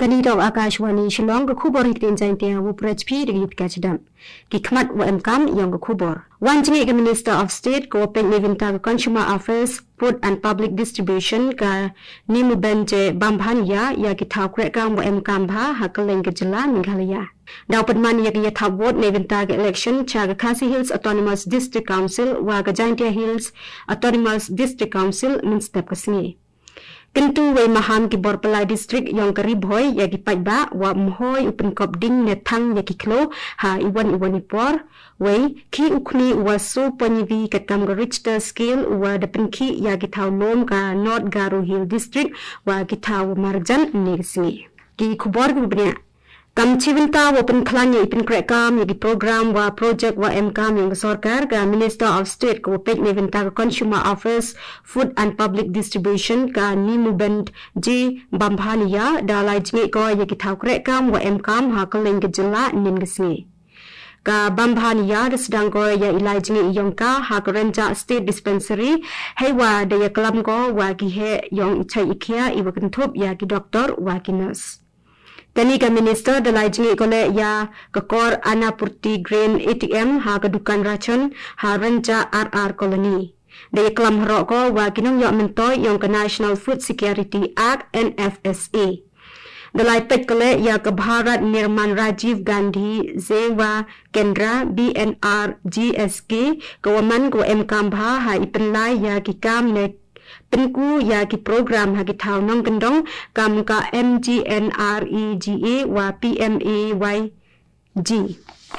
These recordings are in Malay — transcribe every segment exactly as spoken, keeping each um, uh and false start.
Kani dok Akashwani Shillong ke kubor hitin jaintia wu P H P digit kachdam. Ki khmat wa emkam yang ke kubor. Wan jengi ke Minister of State ko pek nevinta ke Consumer Affairs, Food and Public Distribution ka nimu benje bambhanya ya ki thau krek kam wa emkam bha hakeleng ke jela Meghalaya. Daw padman ya ki thau vote nevinta ke election cha ke Khasi Hills Autonomous District Council wa ke Jaintia Hills Autonomous District Council min step ke sini. Kentu wei maham ki Borpalai district yang kerib hoi ya ki pajba wa mhoi upen kop ding ne thang ya ki klo ha iwan iwan ipor wei ki ukni wa so panyivi kat kam ga Richter scale wa depen ki ya ki thau lom ka North Garo Hill district wa ki thau marjan nirsi ki khubor ki bnya kam chivinta wa pen khlanya ipin krek kam ya ki program wa project wa emkam yang sarkar ga Minister of State ko pek nevinta ka Consumer Affairs, Food and Public Distribution ka nimu bend J Bambhania dalai jingi ko ya ki thau krek kam wa emkam ha kaleng ke jela nin gesni ka Bambhania sedang ko ya ilai jingi yong ka ha Renja State Dispensary hewa de ya kelam ko wa ki he yong ichai ikhia iwa kentup ya ki doktor wa ki nurse. Kani ka Minister dalai jingi kole ya kekor Anapurti Grain A T M ha kedukan racun ha Renja R R Colony. Daya kelam harok ko wa kinong yok mentoy yang ke National Food Security Act N F S A. Dalai pek kole ya ke Bharat Nirman Rajiv Gandhi Zewa Kendra B N R G S K kawaman ko M Kambha ha ipenlai ya ki kam ne penku ya ki program ha ki thau nong kendong kam ka M G N R E G A wa P M A Y G.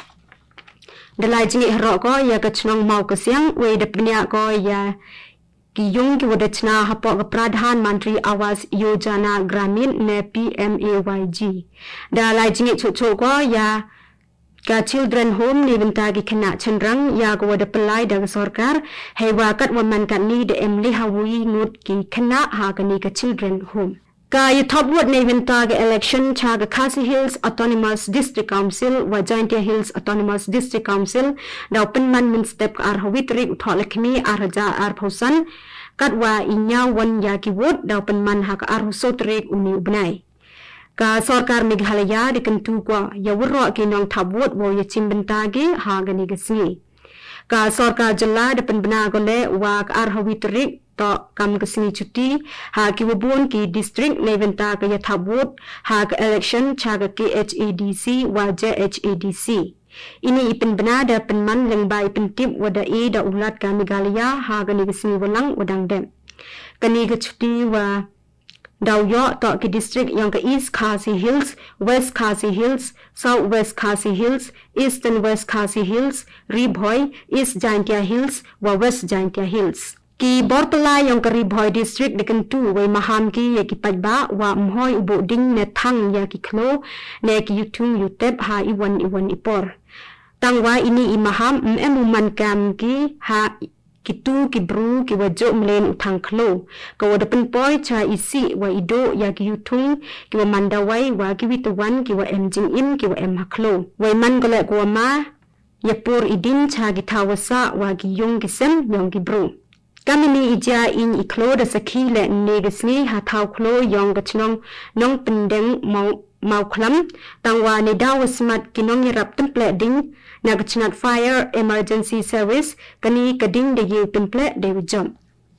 Dalai jingi harok ko ya ke chnong mau ke siang we de pnya ko ya ki yung ki wadachna hapok ke Pradhan Mantri Awas Yojana Gramin ne P M A Y G. Dalai jingi chuchu ko ya ka children home ni benta ki kena chenrang ya ko wada pelai dari sarkar hewa kat waman kat ni de emli hawi ngut ki kena ha kani ka children home. Ka yu top ward ni benta ke election cha ke Khasi Hills Autonomous District Council wa Jaintia Hills Autonomous District Council daw penman min step ar hawitrik uthol lakmi ar raja ar phausan kat wa inya wan ya ki ward daw penman ha ka ar husotrik uni ubnai. Ka sarkar Meghalaya dikentu kwa ya wurro ki nong tabut wo ya chimbentagi ha gani gesni. Ka sarkar jela depen bena gole wa ar hawitrik to kam gesni cuti ha ki wubun ki district neventa ka ya tabut ha ka election cha ka K H A D C wa J H A D C. Ini ipin bena da penman leng bai pentip wada e da ulat ka Meghalaya ha gani gesni walang wadang dem. Kani ke cuti wa daw yo to ki district yang ke East Khasi Hills, West Khasi Hills, South West Khasi Hills, East and West Khasi Hills, Ribhoi, East Jaintia Hills, wa West Jaintia Hills. Ki Borpalai yang ke Ribhoi district dikentu wei maham ki ya ki pajba wa mhoi ubo ding ne thang ya ki klo ne ki yutung yutep ha iwan iwan ipor. Tangwa ini i maham em man kam ki ha kitu ki bru ki wajo mlen utang klo ka wada penpoy cha isi wa ido ya ki yutung ki wa mandawai wa ki witawan ki wa emjing in ki wa em haklo wa man gole ko ma ya pur idin cha ki thawasa wa ki yung ki sem yung ki bru kamini ija in iklo da sakhi le ne gesni ha thaw klo yung ka chnong nong pendeng mau mau klam tangwa ne dawasmat kinong yarap temple ding Nagachnat Fire Emergency Service kani kading de yu temple de jump.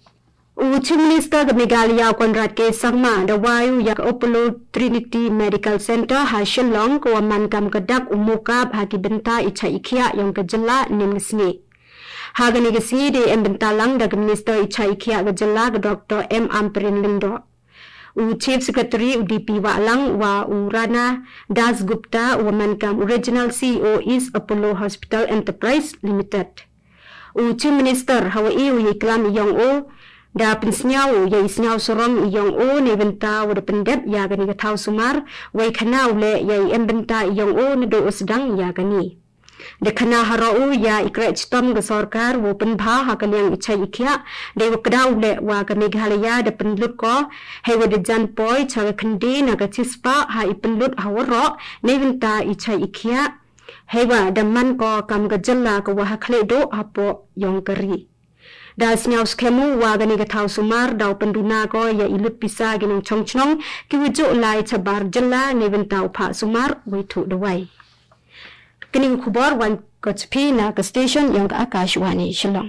U Chief Minister ke Meghalaya Konrad K Sangma da wayu yak Apollo Trinity Medical Center ha Shillong ko man kam kadak umukab ha ki benta icha ikhia yang ke jela nim sni. Ha gani ke si de em benta lang da Minister icha ikhia ke jela ke Doctor M Amperin Lindo. U Chief Secretary U D P Walang wa U Rana Das Gupta Woman Kam Original C E O is Apollo Hospital Enterprise Limited. U Chief Minister Hawaii U Yiklam Iyong O da pinsnyaw ya isnyaw sorong Iyong O ne benta wada pendep ya gani gathaw sumar wa khanaw le ya embenta Iyong O ne do usdang ya gani. De khana harau ya ikrach tom ga sarkar wo penbha ha kaliang ichai ikhya de wakdaw le wa ka Meghalaya de penlut ko he wa de jan poi cha khandi na ga chispa ha ipenlut hawro neventa ichai ikhya he wa de man ko kam ga jalla ko wa khle do apo yong kari da snyau skemu wa gani ga thau sumar dau penduna ko ya ilut pisa ginung chongchnong ki wujo lai chabar jalla neven tau pha sumar we thu dawai kini khubor wan ko chpi na ka station yang Akashwani Shillong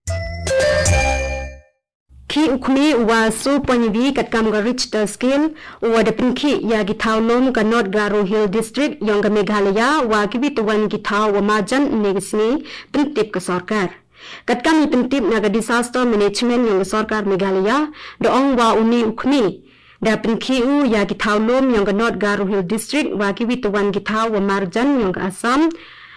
ki ukmi wa so ponivi kat kam ga Richter scale wa da pinki ya gi thau lom ka North Garo Hill district yang ga Meghalaya wa ki bitwan gi thau wa majan negisni pintip ka sarkar kat kam pintip na ga disaster management yang sarkar Meghalaya do ong wa uni ukmi da pinki u ya gi thau lom yang ga North Garo Hill district wa ki bitwan gi thau wa marjan yang ga Assam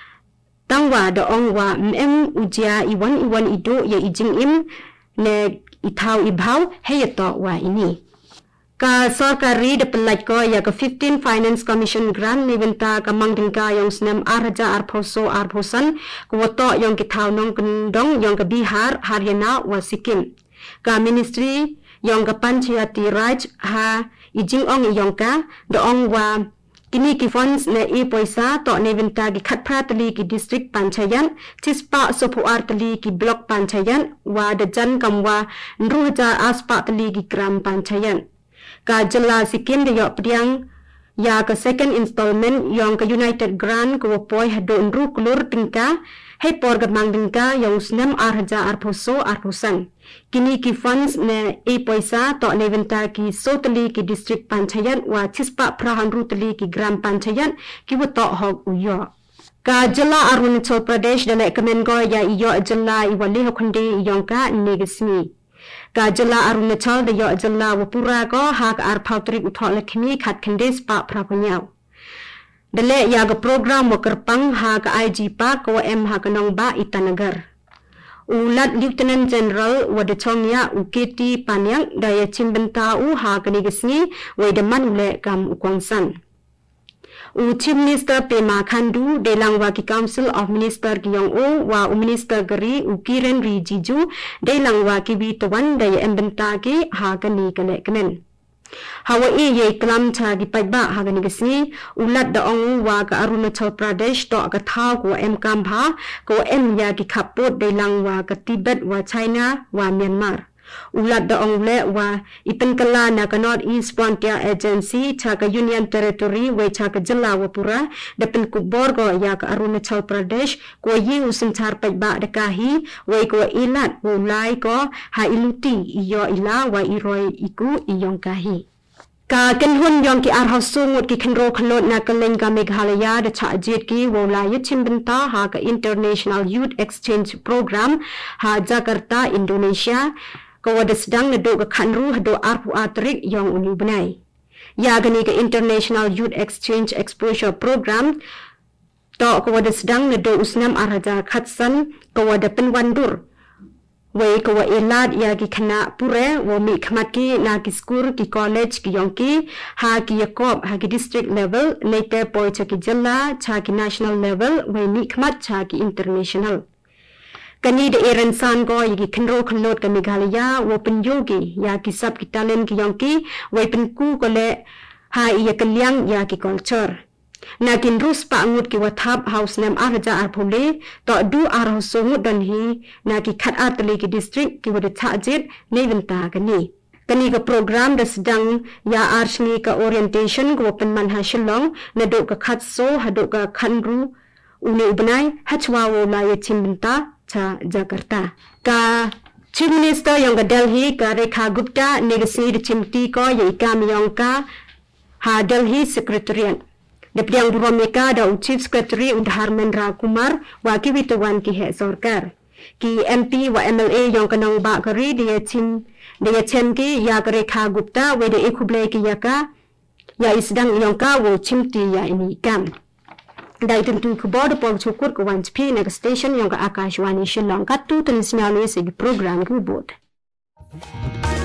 tangwa do ong wa mm ujia iwan iwan ido ya ijing im ne itau ibau heyato wa ini ka sarkari de pelaj ko ya ka fifteen finance commission grant niventa ka mangdingka yang senam arja arposo arposan ko to yang kitau nong kendong yang ka Bihar Haryana wa Sikkim ka ministry yang ka panchayati raj ha ijing ong yang ka do ong wa kini ki funds ne e poisa to neventa ki khatpratali ki district panchayan tispa sopuar tali ki block panchayan wa dajan kamwa nruja aspa tali ki gram panchayan ka jilla Sikkim de yok priang ya ka second installment yang ka United Grant ko poi hado nru klur tingka hai por gamang tingka yang snam arja arposo arposan kini ki funds ne e poisa to neventa ki sotali ki district panchayan wa chispa prahanru tali ki gram panchayan ki wo to hog uyo ka jilla Arunachal Pradesh da le kamen go ya iyo jilla iwali hokhndi yongka negisni ka jilla Arunachal da yo jilla wapura ko hak ar pautrik uthol khmi khat khandes pa prapunyau dale ya ga program mo kerpang ha ka I G pa ko em ha kanong ba Itanagar ulat Lieutenant General wadachongya uketi panyang daya chimbenta u ha kanigisni waidaman ule kam ukwangsan u Chief Minister Pema Khandu delangwa ki Council of Minister Gyong o wa u Minister Gari u Kiren Rijiju delangwa ki bitawan daya embenta ki ha kani kale kamen hawa e ye klam cha gi paiba ha gani gisi ulat da ong wa ka Arunachal Pradesh to ka tha ko em kambha ko em ya ki khapot de lang wa ka Tibet wa China wa Myanmar ulat da ong le wa ipen kala na ka North East Frontier Agency cha ka Union Territory we cha ka jilla wa pura da pen ku borgo ya ka Arunachal Pradesh ko yi usin char paiba da kahi we ko ilat wo lai ko ha iluti iyo ila wa iroi iku iyong kahi ka kenhun yong ki arhaw sungut ki khenro khlot na ka lenga Meghalaya da cha jet ki wo la yachim benta ha ka International Youth Exchange Program ha Jakarta Indonesia ko wada sedang na do ka khanru hado arpu atrik yong uni benai ya gani ka International Youth Exchange Exposure Program to ko wada sedang na do usnam araja khatsan ko wada penwandur we ko wa elad ya ki khana pure wo mi khmat ki na ki school ki college ki yongki ha ki yakob ha ki district level later poi cha ki jilla cha ki national level we mi khmat cha ki international kani de eran san go yi ki khnro khnot ka Meghalaya wo pen yogi ya ki sab ki talent ki yongki we pen ku ko le ha ya kalyang ya ki culture nakin rus pa ngut ki wathap house nam arja arphole to du ar songut dan hi naki khat atli ki district ki wada chajit neventa kani kani ka program da sedang ya arshni ka orientation ko pen manha Shillong na do ka khat so hado ka khanru uni ubnai hachwa wo la ye chimbenta cha Jakarta ka Chief Minister yang ka Delhi ka Rekha Gupta negasi de chimti ko ye kam yang ka ha Delhi Secretariat Deputy Buromeka da Chief Secretary Udharmendra Kumar wa ki witawan ki he sarkar ki M P wa M L A yang kanang ba kari dia chin dia chen ki ya Rekha Gupta we de ikuble ki yaka ya isdang yang ka wo chimti ya ini kam dai tentu ku bod pol chukur ko wan p next station yang ka Akashwani Shillong ka tu ten sinalo se program ku bod